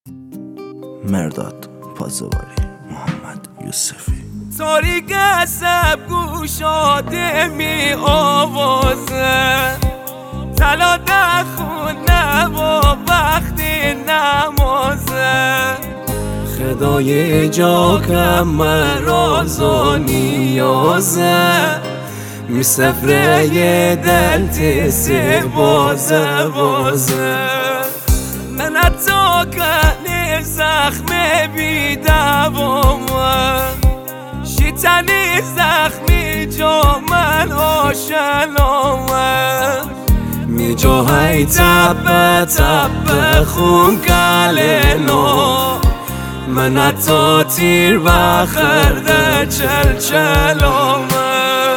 مرداد پازواری، محمد یوسفی. تاریک عصب گوشاده می آوازه، طلا در خونه و وقتی نمازه، خدای جا کم مراز و نیازه، می سفره یه دل تیسی بازه بازه، من حتی کنی زخم بی دوامه، شیطنی زخمی جا من آشنامه، می جاهای تب تب خون کلنو، من حتی تیر بخرده چلچلامه.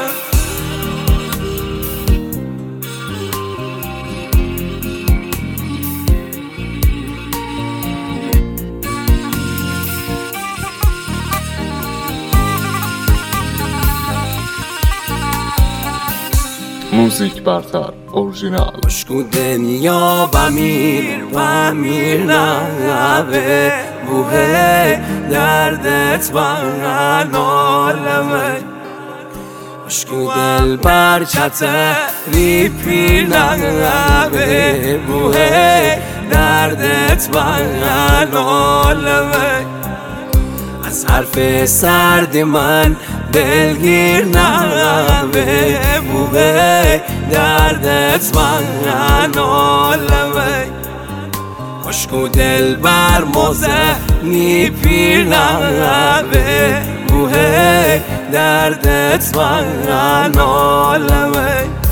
موزیک برتر اورجینال. عشق دنیا بمیر نوه بوه دردت من عالمه، عشق دل بر چتری پیر نوه بوه دردت من عالمه، از حرف سرد من دلگیر نوه بوه دردت من عالمه، عشق و دل بر مزنی پیر نوه بوه دردت من عالمه.